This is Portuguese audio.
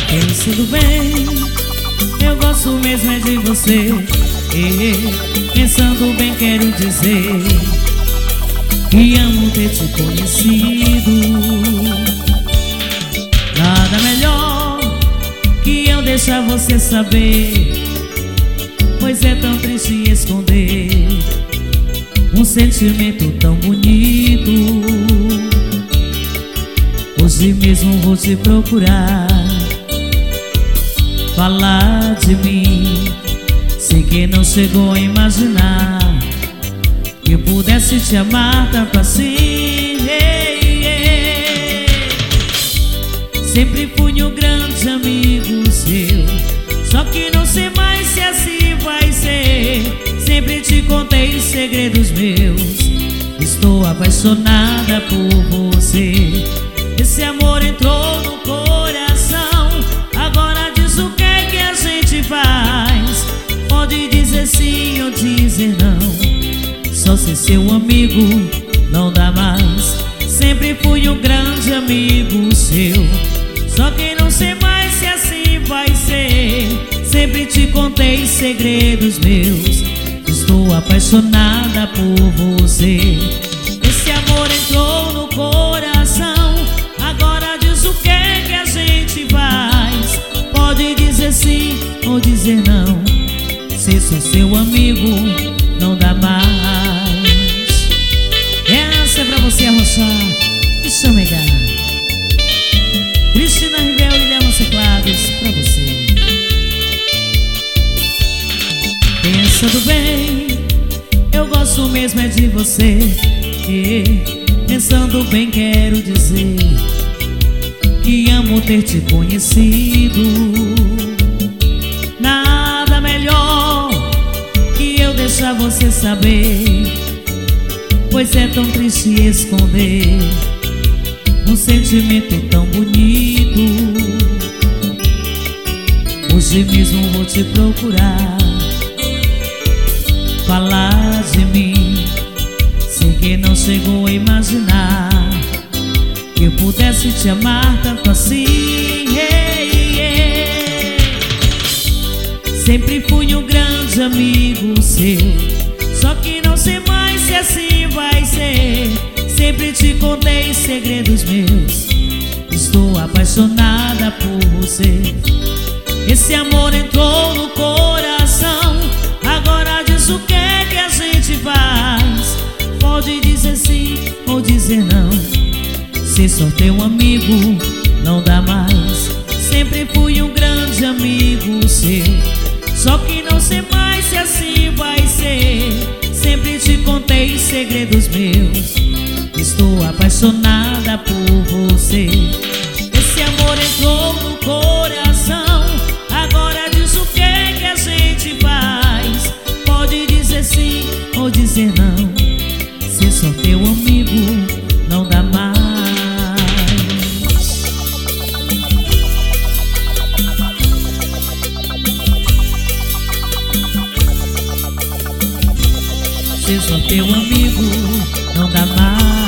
Pensando bem, eu gosto mesmo é de você. Pensando bem, quero dizer que amo ter te conhecido. Nada melhor que eu deixar você saber, pois é tão triste esconder um sentimento tão bonito. Hoje mesmo vou te procurar, falar de mim. Sei que não chegou a imaginar que eu pudesse te amar tanto assim. Sempre fui um grande amigo seu, só que não sei mais se assim vai ser. Sempre te contei segredos meus, estou apaixonada por você. Esse amor entrou no coração, agora diz o que é que a gente faz. Pode dizer sim ou dizer não, só ser seu amigo não dá mais. Sempre fui um grande amigo seu, só que não sei mais se assim vai ser. Sempre te contei segredos meus, estou apaixonada por você. Esse amor entrou no coração, agora diz o que é que a gente faz. Pode dizer sim ou dizer não, ser só seu amigo não dá mais. Essa é pra você arrochar e chamegar. Cristina Rivel e Léo Teclados pra você. Pensando bem, eu gosto mesmo é de você. Pensando bem, quero dizer que amo ter te conhecido. Nada melhor que eu deixar você saber, pois é tão triste esconder um sentimento tão bonito. Hoje mesmo vou te procurar, falar de mim. Sei que não chegou a imaginar que eu pudesse te amar tanto assim. Sempre fui um grande amigo seu, só que não sei mais se assim vai ser. Sempre te contei segredos meus, estou apaixonada por você. Esse amor entrou no coração, agora diz o que é que a gente faz. Pode dizer sim ou dizer não, ser só teu amigo não dá mais. Sempre fui um grande amigo seu, só que não sei mais se assim vai ser. Sempre te contei segredos meus, estou apaixonada por você. Esse amor entrou no coração, agora diz o que é que a gente faz. Pode dizer sim ou dizer não, ser só teu amigo não dá mais. Ser só teu amigo não dá mais.